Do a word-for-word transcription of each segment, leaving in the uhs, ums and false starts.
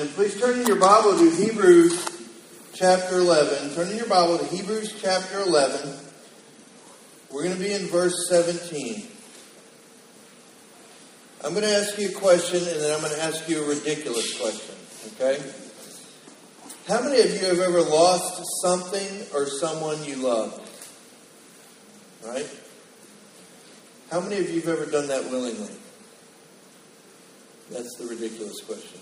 Amen. Please turn in your Bible to Hebrews chapter eleven. Turn in your Bible to Hebrews chapter eleven. We're going to be in verse seventeen. I'm going to ask you a question, and then I'm going to ask you a ridiculous question. Okay? How many of you have ever lost something or someone you loved? Right? How many of you have ever done that willingly? That's the ridiculous question.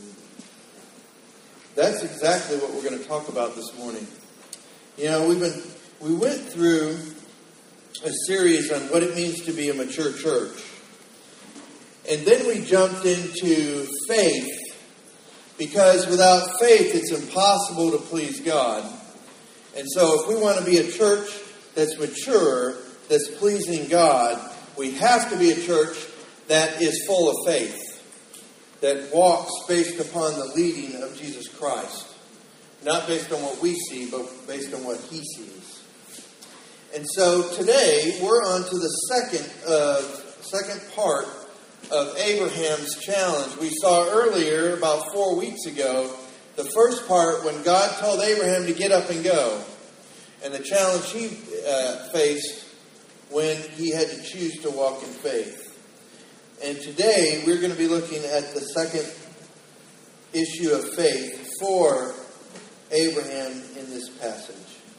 That's exactly what we're going to talk about this morning. You know, we've been we went through a series on what it means to be a mature church. And then we jumped into faith, because without faith it's impossible to please God. And so if we want to be a church that's mature, that's pleasing God, we have to be a church that is full of faith, that walks based upon the leading of Jesus Christ. Not based on what we see, but based on what He sees. And so today, we're on to the second, uh, second part of Abraham's challenge. We saw earlier, about four weeks ago, the first part when God told Abraham to get up and go. And the challenge he uh, faced when he had to choose to walk in faith. And today, we're going to be looking at the second issue of faith for Abraham in this passage.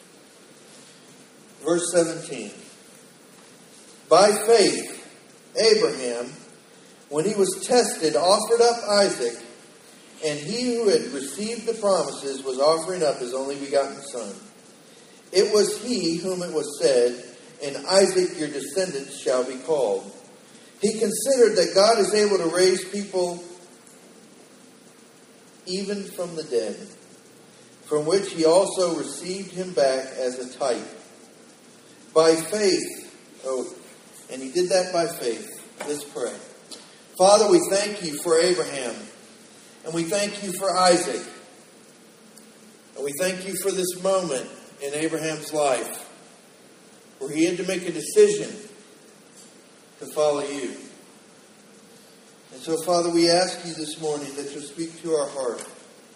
Verse seventeen. By faith, Abraham, when he was tested, offered up Isaac, and he who had received the promises was offering up his only begotten son. It was he whom it was said, "In Isaac your descendants shall be called." He considered that God is able to raise people even from the dead, from which he also received him back as a type. By faith, oh, and he did that by faith. Let's pray. Father, we thank you for Abraham, and we thank you for Isaac, and we thank you for this moment in Abraham's life where he had to make a decision to follow you. And so, Father, we ask you this morning that you'll speak to our heart,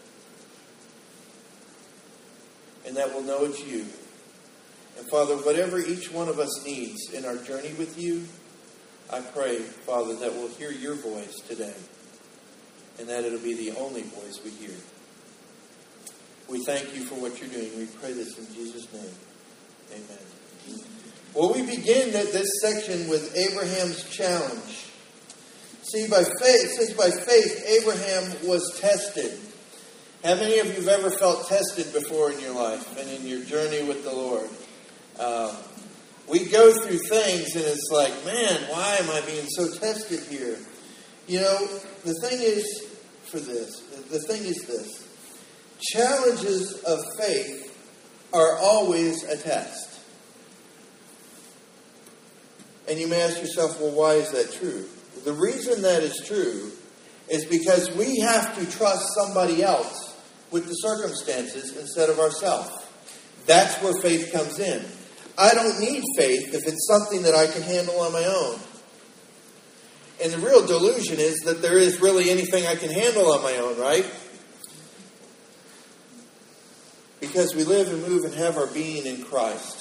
and that we'll know it's you. And Father, whatever each one of us needs in our journey with you, I pray, Father, that we'll hear your voice today, and that it'll be the only voice we hear. We thank you for what you're doing. We pray this in Jesus' name. Amen. Well, we begin this section with Abraham's challenge. See, by faith, it says by faith, Abraham was tested. How many of you have ever felt tested before in your life and in your journey with the Lord? Um, we go through things and it's like, man, why am I being so tested here? You know, the thing is for this, the thing is this. Challenges of faith are always a test. And you may ask yourself, well, why is that true? The reason that is true is because we have to trust somebody else with the circumstances instead of ourselves. That's where faith comes in. I don't need faith if it's something that I can handle on my own. And the real delusion is that there is really anything I can handle on my own, right? Because we live and move and have our being in Christ.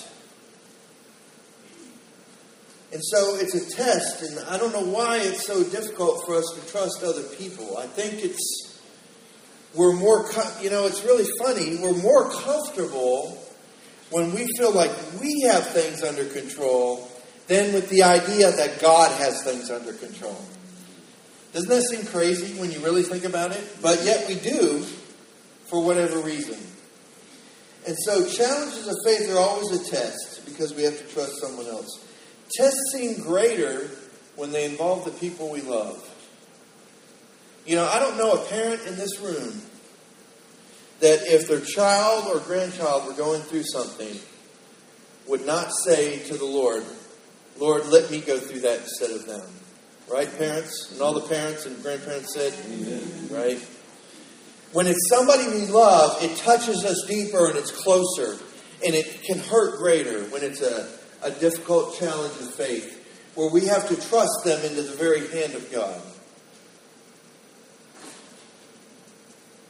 And so it's a test, and I don't know why it's so difficult for us to trust other people. I think it's, we're more, you know, it's really funny, we're more comfortable when we feel like we have things under control than with the idea that God has things under control. Doesn't that seem crazy when you really think about it? But yet we do, for whatever reason. And so challenges of faith are always a test, because we have to trust someone else. Tests seem greater when they involve the people we love. You know, I don't know a parent in this room that if their child or grandchild were going through something, would not say to the Lord, Lord, let me go through that instead of them. Right, parents? And all the parents and grandparents said, amen. Right? When it's somebody we love, it touches us deeper and it's closer. And it can hurt greater when it's a a difficult challenge of faith, where we have to trust them into the very hand of God.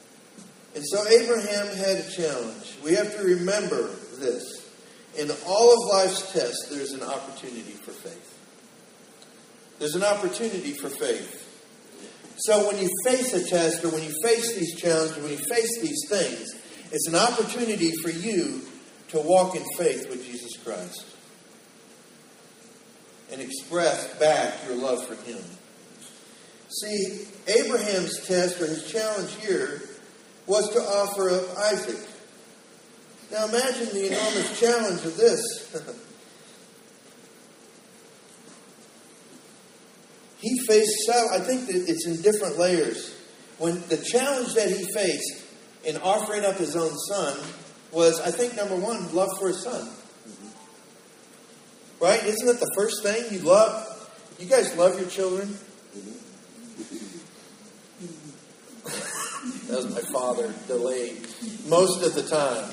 And so Abraham had a challenge. We have to remember this. In all of life's tests, there's an opportunity for faith. There's an opportunity for faith. So when you face a test, or when you face these challenges, when you face these things, it's an opportunity for you to walk in faith with Jesus Christ and express back your love for Him. See, Abraham's test, or his challenge here, was to offer up Isaac. Now imagine the enormous challenge of this. He faced, I think that it's in different layers. When the challenge that he faced in offering up his own son was, I think, number one, love for his son. Right? Isn't it the first thing you love? You guys love your children? That was my father, delayed most of the time.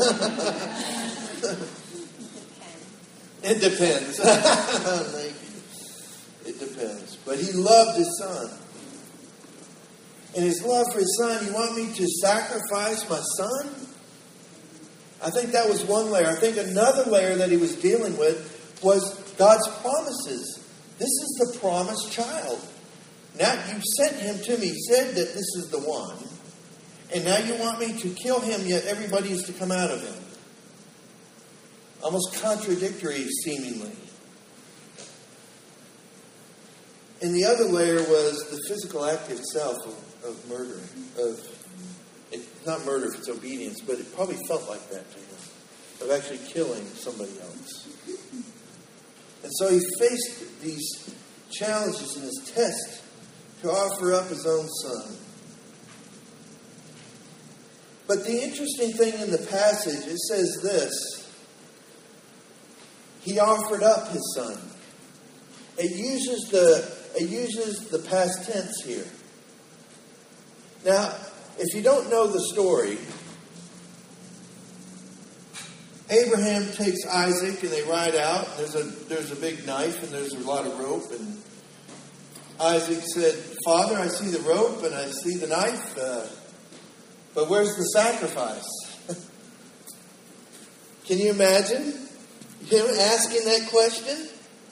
It depends. Thank you. It depends. But he loved his son. And his love for his son, you want me to sacrifice my son? I think that was one layer. I think another layer that he was dealing with was God's promises. This is the promised child. Now you sent him to me. You said that this is the one. And now you want me to kill him, yet everybody is to come out of him. Almost contradictory, seemingly. And the other layer was the physical act itself of, of murder. Of it, not murder if it's obedience, but it probably felt like that to him. Of actually killing somebody else. And so he faced these challenges in his test to offer up his own son. But the interesting thing in the passage, it says this. He offered up his son. It uses the it uses the past tense here. Now, if you don't know the story, Abraham takes Isaac and they ride out. And there's a there's a big knife and there's a lot of rope. And Isaac said, "Father, I see the rope and I see the knife, uh, but where's the sacrifice?" Can you imagine him asking that question?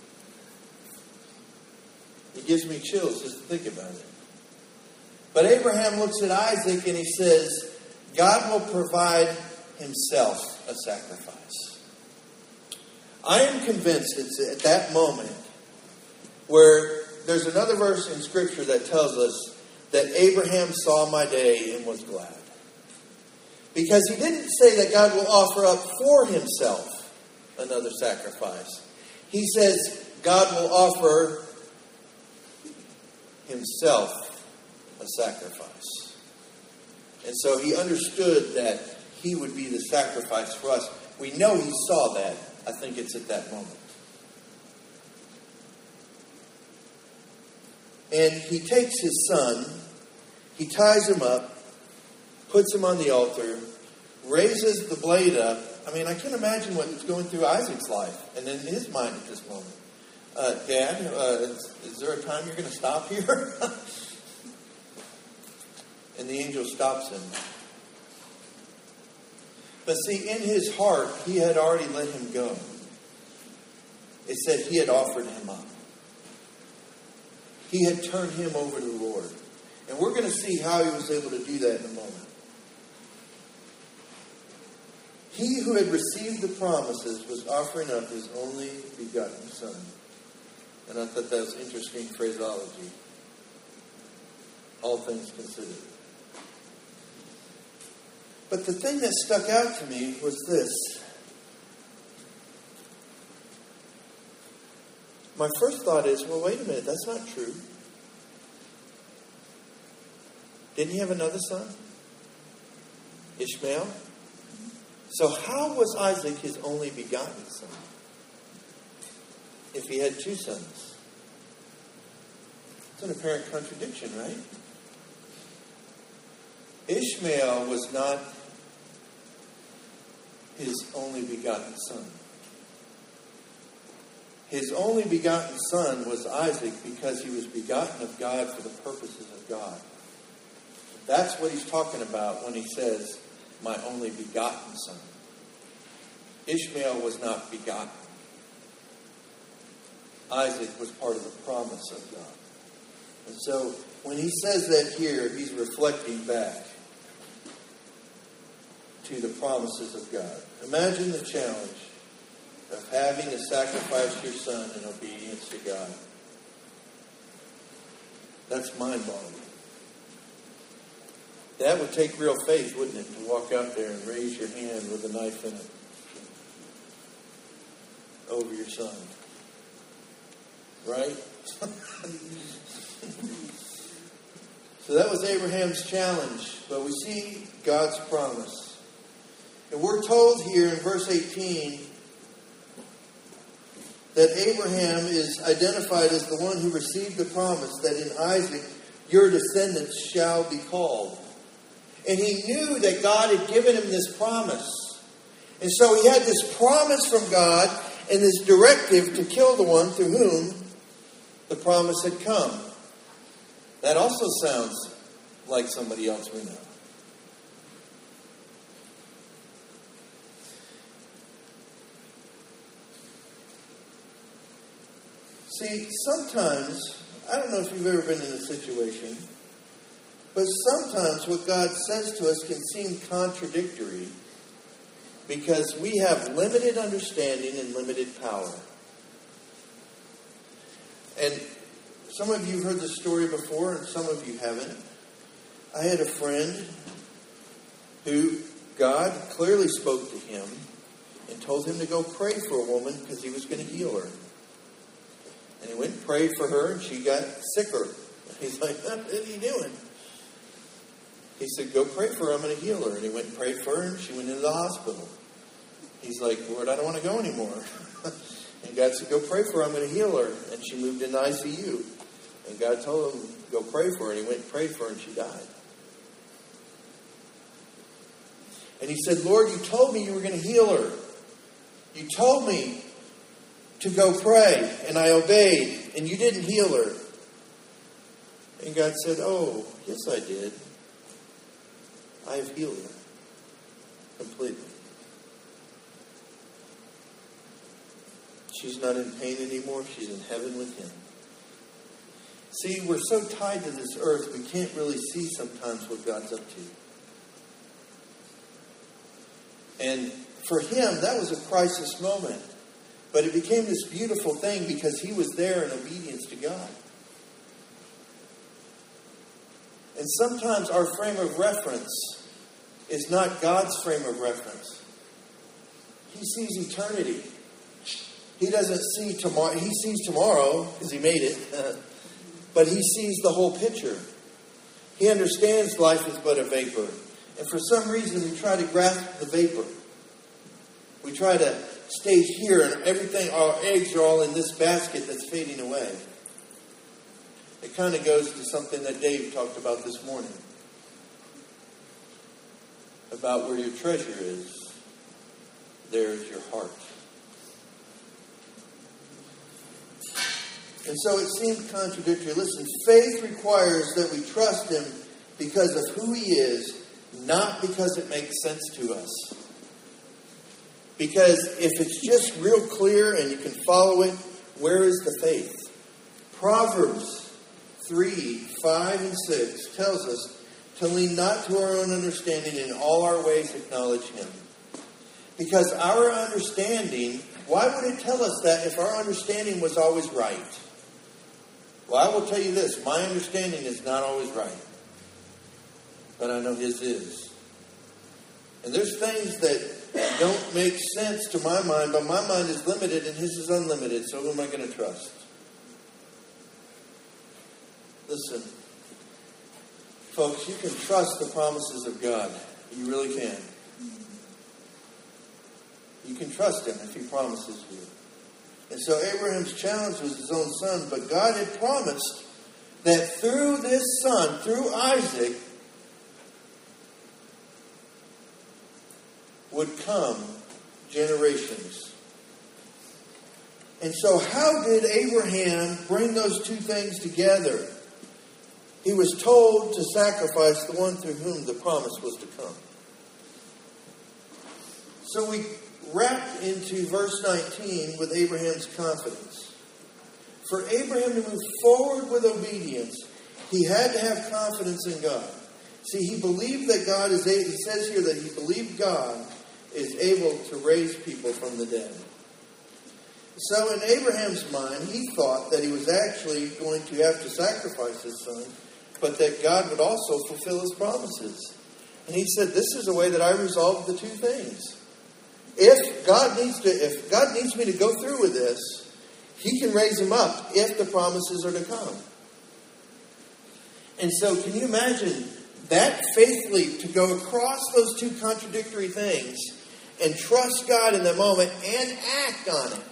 It gives me chills just to think about it. But Abraham looks at Isaac and he says, God will provide himself a sacrifice. I am convinced it's at that moment where there's another verse in Scripture that tells us that Abraham saw my day and was glad. Because he didn't say that God will offer up for himself another sacrifice. He says God will offer himself a sacrifice. And so he understood that he would be the sacrifice for us. We know he saw that. I think it's at that moment. And he takes his son, he ties him up, puts him on the altar, raises the blade up. I mean, I can't imagine what's going through Isaac's life and in his mind at this moment. Uh, Dad, uh, is, is there a time you're going to stop here? And the angel stops him. But see, in his heart, he had already let him go. It said he had offered him up. He had turned him over to the Lord. And we're going to see how he was able to do that in a moment. He who had received the promises was offering up his only begotten son. And I thought that was interesting phraseology. All things considered. But the thing that stuck out to me was this. My first thought is, well, wait a minute, that's not true. Didn't he have another son? Ishmael? So how was Isaac his only begotten son? If he had two sons? It's an apparent contradiction, right? Ishmael was not his only begotten son. His only begotten son was Isaac because he was begotten of God for the purposes of God. That's what he's talking about when he says, my only begotten son. Ishmael was not begotten. Isaac was part of the promise of God. And so when he says that here, he's reflecting back to the promises of God. Imagine the challenge of having to sacrifice your son in obedience to God. That's mind-boggling. That would take real faith, wouldn't it, to walk out there and raise your hand with a knife in it over your son. Right? So that was Abraham's challenge. But we see God's promise. And we're told here in verse eighteen that Abraham is identified as the one who received the promise that in Isaac your descendants shall be called. And he knew that God had given him this promise. And so he had this promise from God and this directive to kill the one through whom the promise had come. That also sounds like somebody else we know. See, sometimes, I don't know if you've ever been in a situation, but sometimes what God says to us can seem contradictory because we have limited understanding and limited power. And some of you have heard this story before and some of you haven't. I had a friend who God clearly spoke to him and told him to go pray for a woman because he was going to heal her. And he went and prayed for her and she got sicker. He's like, what are you doing? He said, go pray for her, I'm going to heal her. And he went and prayed for her and she went into the hospital. He's like, Lord, I don't want to go anymore. And God said, go pray for her, I'm going to heal her. And she moved into I C U. And God told him, go pray for her. And he went and prayed for her and she died. And he said, Lord, you told me you were going to heal her. You told me to go pray. And I obeyed. And you didn't heal her. And God said, oh, yes I did. I have healed her completely. She's not in pain anymore. She's in heaven with him. See, we're so tied to this earth, we can't really see sometimes what God's up to. And for him, that was a crisis moment. But it became this beautiful thing because he was there in obedience to God. And sometimes our frame of reference is not God's frame of reference. He sees eternity. He doesn't see tomorrow. He sees tomorrow because he made it. But he sees the whole picture. He understands life is but a vapor. And for some reason we try to grasp the vapor. We try to stay here and everything, our eggs are all in this basket that's fading away. It kind of goes to something that Dave talked about this morning. About where your treasure is, there is your heart. And so it seemed contradictory. Listen, faith requires that we trust him because of who he is, not because it makes sense to us. Because if it's just real clear and you can follow it, where is the faith? Proverbs three, five, and six tells us to lean not to our own understanding, in all our ways acknowledge him. Because our understanding, why would it tell us that if our understanding was always right? Well, I will tell you this, my understanding is not always right. But I know his is. And there's things that don't make sense to my mind, but my mind is limited and his is unlimited, so who am I going to trust? Listen, folks, you can trust the promises of God. You really can. You can trust him if he promises you. And so Abraham's challenge was his own son, but God had promised that through this son, through Isaac, would come generations. And so how did Abraham bring those two things together? he was told to sacrifice the one through whom the promise was to come. So we wrap into verse nineteen with Abraham's confidence. For Abraham to move forward with obedience, he had to have confidence in God. See, he believed that God is able, he says here that he believed God is able to raise people from the dead. So in Abraham's mind, he thought that he was actually going to have to sacrifice his son, but that God would also fulfill his promises. And he said, this is the way that I resolve the two things. If God needs to, if God needs me to go through with this, he can raise him up if the promises are to come. And so can you imagine that faith leap to go across those two contradictory things and trust God in the moment and act on it?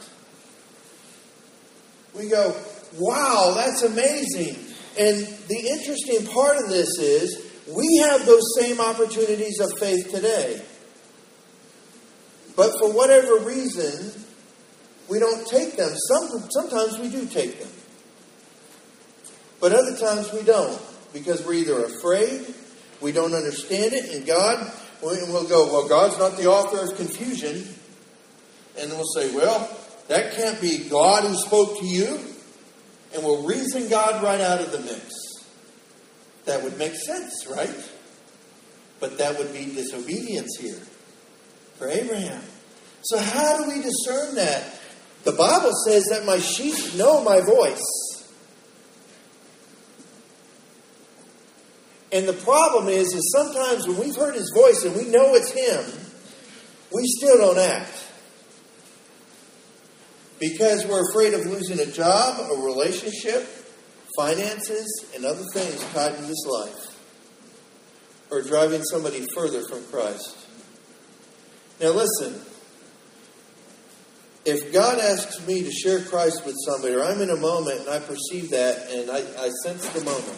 We go, wow, that's amazing. And the interesting part of this is we have those same opportunities of faith today. But for whatever reason, we don't take them. Some, sometimes we do take them. But other times we don't. Because we're either afraid, we don't understand it, and God, we'll go, well, God's not the author of confusion. And then we'll say, well, that can't be God who spoke to you. And we'll reason God right out of the mix. That would make sense, right? But that would be disobedience here for Abraham. So how do we discern that? The Bible says that my sheep know my voice. And the problem is, is sometimes when we've heard his voice and we know it's him, we still don't act. Because we're afraid of losing a job, a relationship, finances, and other things tied to this life. Or driving somebody further from Christ. Now listen. If God asks me to share Christ with somebody, or I'm in a moment and I perceive that and I, I sense the moment,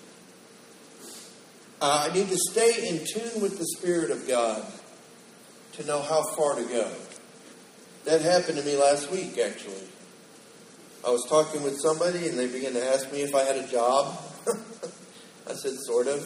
uh, I need to stay in tune with the Spirit of God to know how far to go. That happened to me last week, actually. I was talking with somebody and they began to ask me if I had a job. I said, sort of.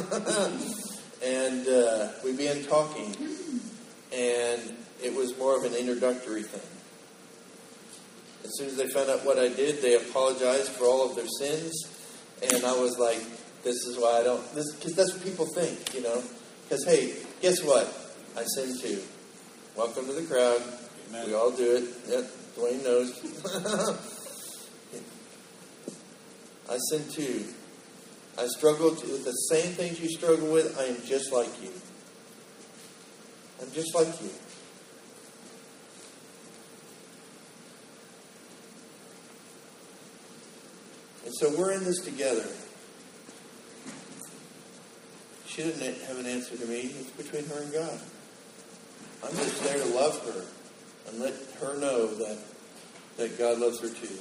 and uh, we began talking. And it was more of an introductory thing. As soon as they found out what I did, they apologized for all of their sins. And I was like, this is why I don't... This because that's what people think, you know. Because, hey, guess what? I sin too. Welcome to the crowd. Amen. We all do it. Yep, Dwayne knows. I sin too. I struggle with the same things you struggle with. I am just like you. I'm just like you. And so we're in this together. She didn't have an answer to me. It's between her and God. I'm just there to love her and let her know that, that God loves her too.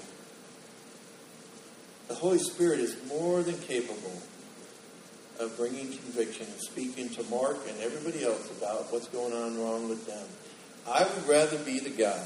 The Holy Spirit is more than capable of bringing conviction and speaking to Mark and everybody else about what's going on wrong with them. I would rather be the guy.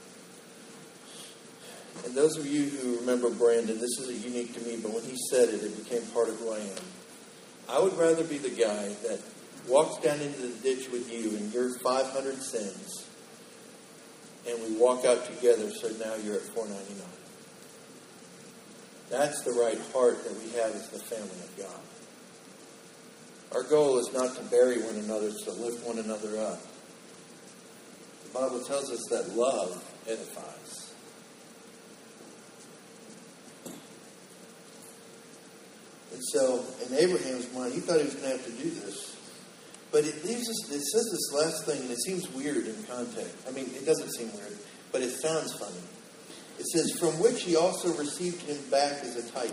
And those of you who remember Brandon, this isn't unique to me, but when he said it, it became part of who I am. I would rather be the guy that walks down into the ditch with you and your five hundred sins, and we walk out together, so now you're at four ninety-nine. That's the right heart that we have as the family of God. Our goal is not to bury one another, it's to lift one another up. The Bible tells us that love edifies. And so, in Abraham's mind, he thought he was going to have to do this. But it leaves us, it says this last thing, and it seems weird in context. I mean, it doesn't seem weird, but it sounds funny. It says, from which he also received him back as a type.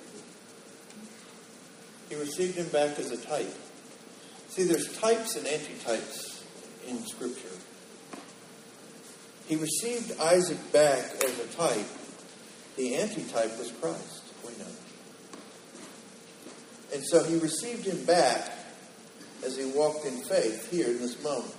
He received him back as a type. See, there's types and antitypes in Scripture. He received Isaac back as a type. The antitype was Christ. We know. And so he received him back as he walked in faith here in this moment.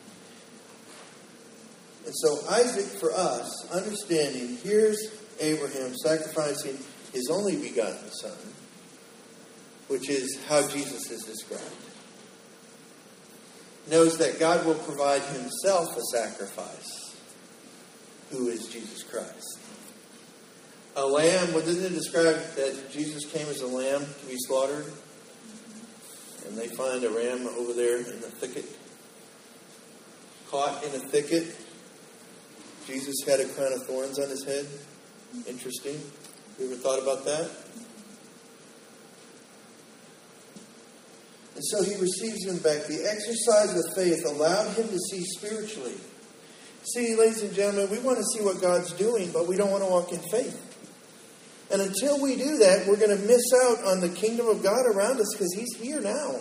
And so Isaac, for us, understanding, here's Abraham sacrificing his only begotten son. which is how Jesus is described. Knows that God will provide himself a sacrifice, who is Jesus Christ. A lamb, well, doesn't it describe that Jesus came as a lamb to be slaughtered? And they find a ram over there in the thicket. Caught in a thicket. Jesus had a crown of thorns on his head. Interesting. You ever thought about that? And so he receives him back. The exercise of faith allowed him to see spiritually. See, ladies and gentlemen, we want to see what God's doing, but we don't want to walk in faith. And until we do that, we're going to miss out on the kingdom of God around us because he's here now.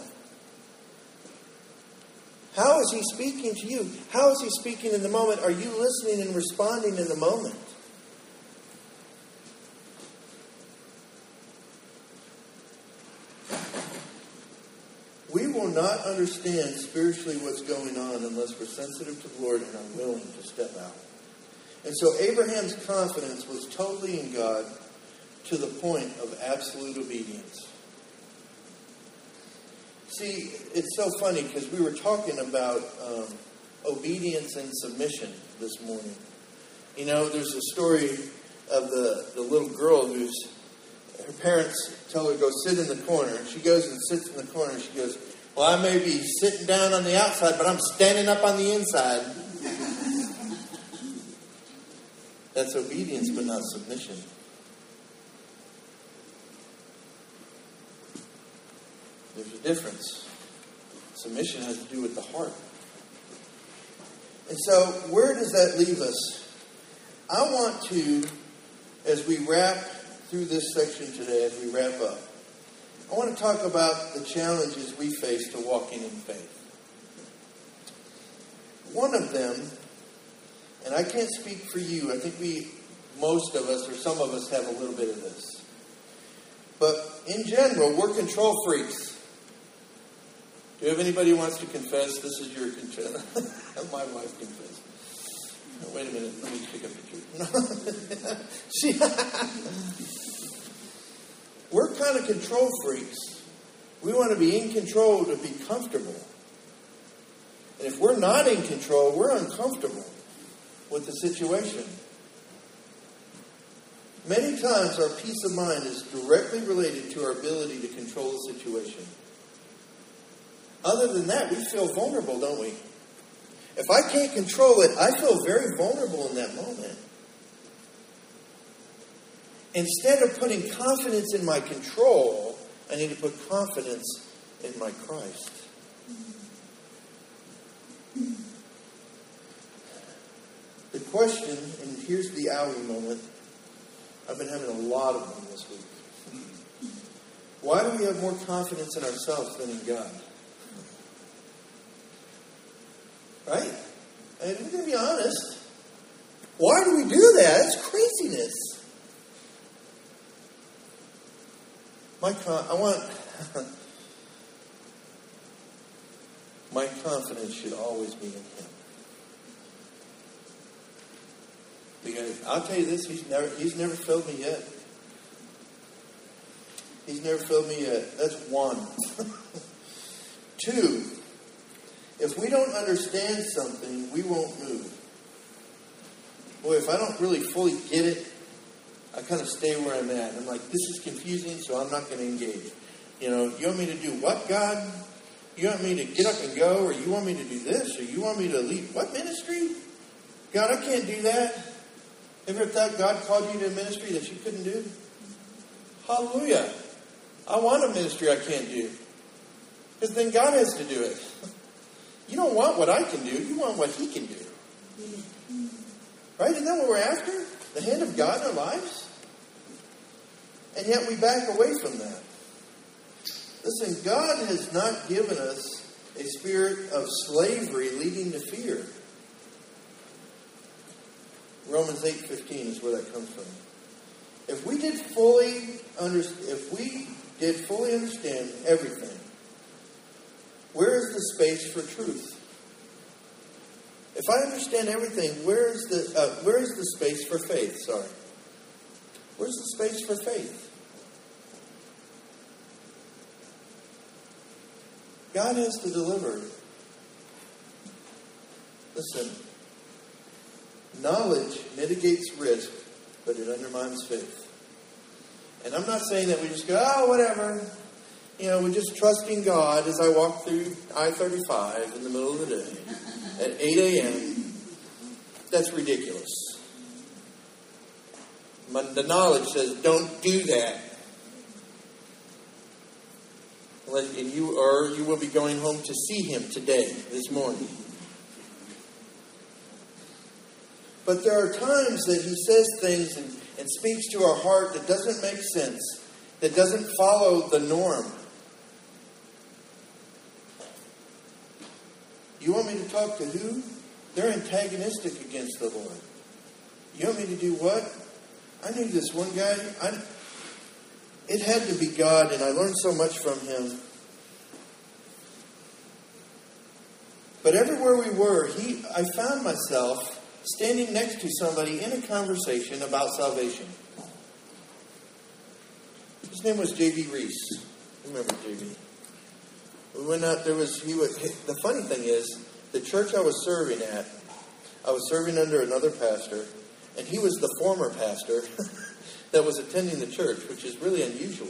How is he speaking to you? How is he speaking in the moment? Are you listening and responding in the moment? We will not understand spiritually what's going on unless we're sensitive to the Lord and are willing to step out. And so Abraham's confidence was totally in God to the point of absolute obedience. See, it's so funny because we were talking about um, obedience and submission this morning. You know, there's a story of the, the little girl who's, her parents tell her to go sit in the corner. And she goes and sits in the corner and she goes, well, I may be sitting down on the outside, but I'm standing up on the inside. That's obedience, but not submission. There's a difference. Submission has to do with the heart. And so, where does that leave us? I want to, as we wrap through this section today, as we wrap up, I want to talk about the challenges we face to walking in faith. One of them, and I can't speak for you, I think we, most of us, or some of us have a little bit of this. But in general, we're control freaks. Do you have anybody who wants to confess? This is your confession. My wife confessed. Oh, wait a minute. Let me pick up the truth. she, we're kind of control freaks. We want to be in control to be comfortable. And if we're not in control, we're uncomfortable with the situation. Many times our peace of mind is directly related to our ability to control the situation. Other than that, we feel vulnerable, don't we? If I can't control it, I feel very vulnerable in that moment. Instead of putting confidence in my control, I need to put confidence in my Christ. The question, and here's the owie moment. I've been having a lot of them this week. Why do we have more confidence in ourselves than in God? Right? And we're going to be honest. Why do we do that? It's craziness. My con- I want my confidence should always be in Him. Because I'll tell you this, He's never He's never failed me yet. He's never failed me yet. That's one. Two, if we don't understand something, we won't move. Boy, if I don't really fully get it, I kind of stay where I'm at. I'm like, this is confusing, so I'm not going to engage. You know, you want me to do what, God? You want me to get up and go, or you want me to do this, or you want me to lead what ministry? God, I can't do that. Ever thought God called you to a ministry that you couldn't do? Hallelujah. I want a ministry I can't do. Because then God has to do it. You don't want what I can do. You want what He can do. Right? Isn't that what we're after? The hand of God in our lives? And yet we back away from that. Listen, God has not given us a spirit of slavery leading to fear. Romans eight fifteen is where that comes from. If we did fully under, if we did fully understand everything, where is the space for truth? If I understand everything, where is the uh, where is the space for faith? Sorry, where's the space for faith? God has to deliver. Listen, knowledge mitigates risk, but it undermines faith. And I'm not saying that we just go, oh, whatever. You know, we're just trusting God as I walk through I thirty-five in the middle of the day at eight a.m. That's ridiculous. The knowledge says, don't do that. And you, or you will be going home to see him today, this morning. But there are times that he says things and, and speaks to our heart that doesn't make sense, that doesn't follow the norm. You want me to talk to who? They're antagonistic against the Lord. You want me to do what? I knew this one guy. I, it had to be God, and I learned so much from him. But everywhere we were, he, I found myself standing next to somebody in a conversation about salvation. His name was J B Reese. Remember J B? We went out, there was, he was, the funny thing is, the church I was serving at, I was serving under another pastor, and he was the former pastor that was attending the church, which is really unusual.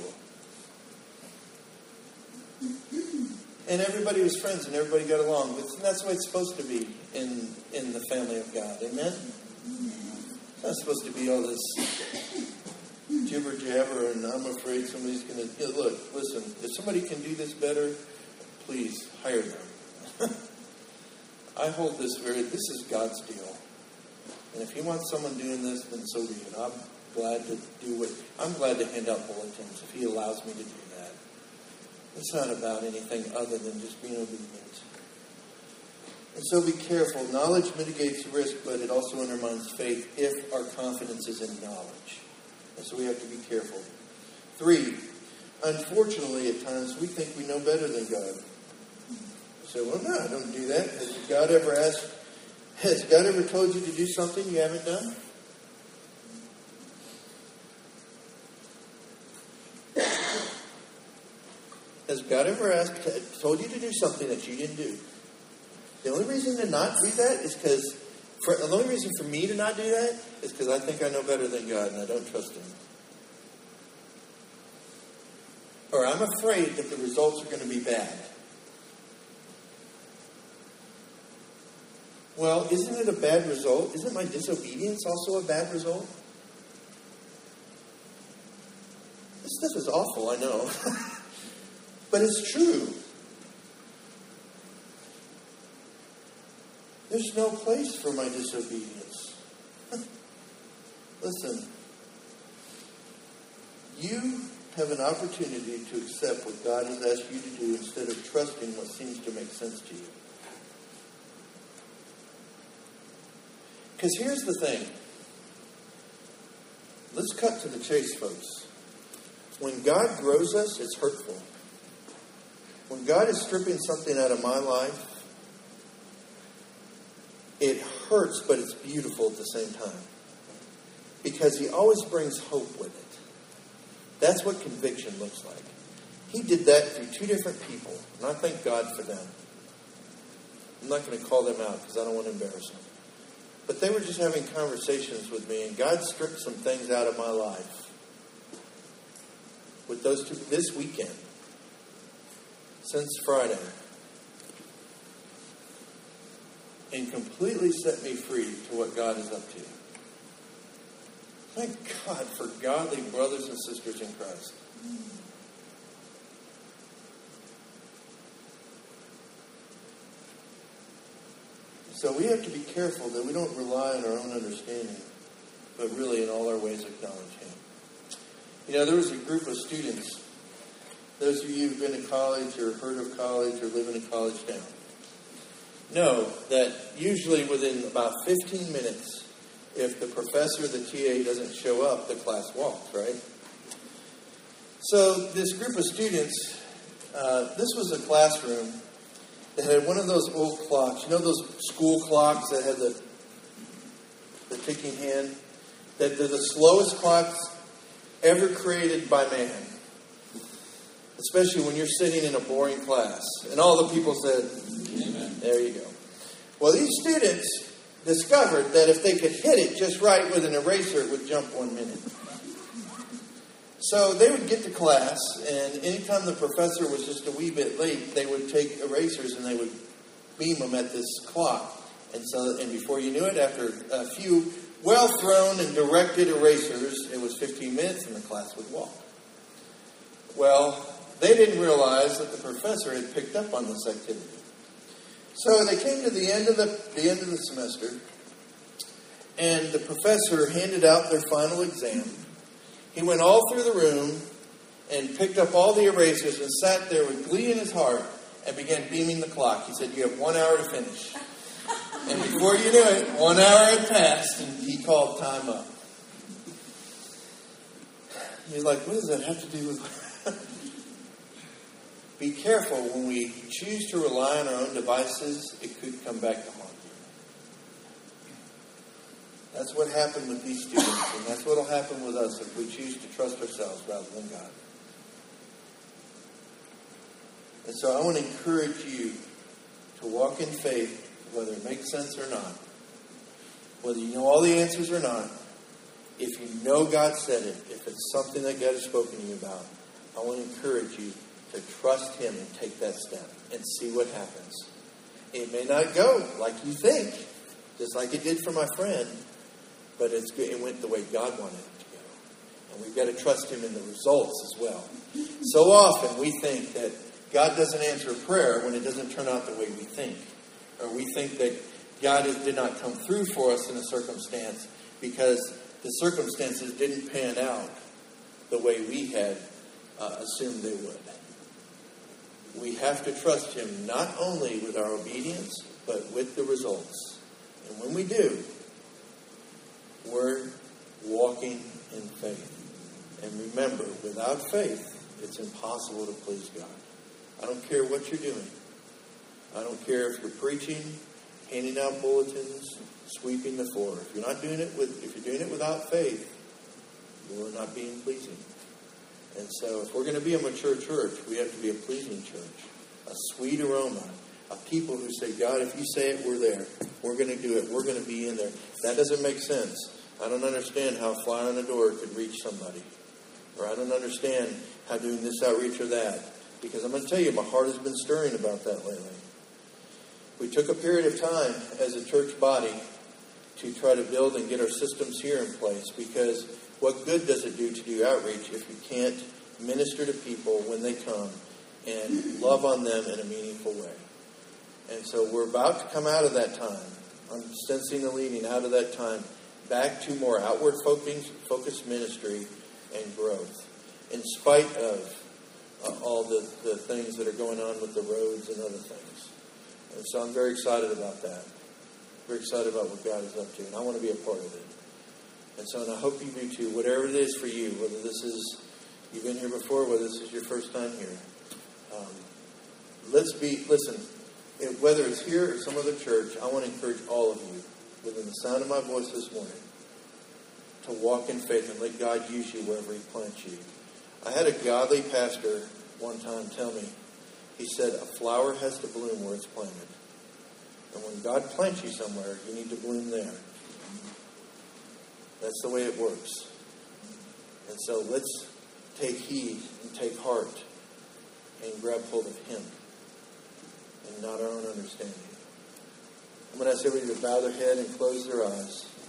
And everybody was friends and everybody got along. But that's the way it's supposed to be in, in the family of God. Amen? It's not supposed to be all this jibber jabber and I'm afraid somebody's going to... You know, look, listen, if somebody can do this better, please hire them. I hold this very... This is God's deal. And if he wants someone doing this, then so be it. I'm glad to do what... I'm glad to hand out bulletins if he allows me to do that. It's not about anything other than just being obedient. And so be careful. Knowledge mitigates risk, but it also undermines faith if our confidence is in knowledge. And so we have to be careful. Three, unfortunately, at times we think we know better than God. So, well, no, I don't do that. Has God ever asked, has God ever told you to do something you haven't done? Has God ever asked, told you to do something that you didn't do? The only reason to not do that is because, for, the only reason for me to not do that is because I think I know better than God and I don't trust him. Or I'm afraid that the results are going to be bad. Well, isn't it a bad result? Isn't my disobedience also a bad result? This stuff is awful, I know. But it's true. There's no place for my disobedience. Listen, you have an opportunity to accept what God has asked you to do instead of trusting what seems to make sense to you. Because here's the thing. Let's cut to the chase, folks. When God grows us, it's hurtful. When God is stripping something out of my life, it hurts, but it's beautiful at the same time. Because he always brings hope with it. That's what conviction looks like. He did that through two different people, and I thank God for them. I'm not going to call them out because I don't want to embarrass them. But they were just having conversations with me, and God stripped some things out of my life with those two this weekend. Since Friday. And completely set me free to what God is up to. Thank God for godly brothers and sisters in Christ. So we have to be careful that we don't rely on our own understanding, but really in all our ways acknowledge him. You know, there was a group of students. Those of you who've been to college or heard of college or live in a college town know that usually within about fifteen minutes, if the professor or the T A doesn't show up, the class walks, right? So this group of students, uh, this was a classroom that had one of those old clocks. You know those school clocks that had the, the ticking hand? That they're the slowest clocks ever created by man. especially when you're sitting in a boring class. And all the people said, amen. There you go. Well, these students discovered that if they could hit it just right with an eraser, it would jump one minute. So they would get to class, and anytime the professor was just a wee bit late, they would take erasers and they would beam them at this clock. And so, and before you knew it, after a few well-thrown and directed erasers, it was fifteen minutes and the class would walk. Well, they didn't realize that the professor had picked up on this activity. So they came to the end of the, the end of the semester, and the professor handed out their final exam. He went all through the room and picked up all the erasers and sat there with glee in his heart and began beaming the clock. He said, you have one hour to finish. And before you knew it, one hour had passed and he called time up. You're like, what does that have to do with... Be careful when we choose to rely on our own devices, it could come back to haunt you. That's what happened with these students, and that's what will happen with us if we choose to trust ourselves rather than God. And so I want to encourage you to walk in faith, whether it makes sense or not. Whether you know all the answers or not. If you know God said it, if it's something that God has spoken to you about, I want to encourage you to trust Him and take that step and see what happens. It may not go like you think, just like it did for my friend, but it's good. It went the way God wanted it to go. And we've got to trust Him in the results as well. So often we think that God doesn't answer prayer when it doesn't turn out the way we think. Or we think that God did not come through for us in a circumstance because the circumstances didn't pan out the way we had uh, assumed they would. We have to trust Him not only with our obedience, but with the results. And when we do, we're walking in faith. And remember, without faith, it's impossible to please God. I don't care what you're doing. I don't care if you're preaching, handing out bulletins, sweeping the floor. If you're not doing it with, if you're doing it without faith, you are not being pleasing. And so if we're going to be a mature church, we have to be a pleasing church. A sweet aroma. A people who say, God, if you say it, we're there. We're going to do it. We're going to be in there. That doesn't make sense. I don't understand how a fly on the door could reach somebody. Or I don't understand how doing this outreach or that. Because I'm going to tell you, my heart has been stirring about that lately. We took a period of time as a church body to try to build and get our systems here in place. Because what good does it do to do outreach if you can't minister to people when they come and love on them in a meaningful way? And so we're about to come out of that time. I'm sensing the leading out of that time back to more outward focused ministry and growth. In spite of uh, all the, the things that are going on with the roads and other things. And so I'm very excited about that. Very excited about what God is up to. And I want to be a part of it. And so, and I hope you do too. Whatever it is for you, whether this is, you've been here before, whether this is your first time here. Um, let's be, listen, if, whether it's here or some other church, I want to encourage all of you, within the sound of my voice this morning, to walk in faith and let God use you wherever He plants you. I had a godly pastor one time tell me, he said, a flower has to bloom where it's planted. And when God plants you somewhere, you need to bloom there. That's the way it works. And so let's take heed and take heart and grab hold of Him and not our own understanding. I'm going to ask everybody to bow their head and close their eyes.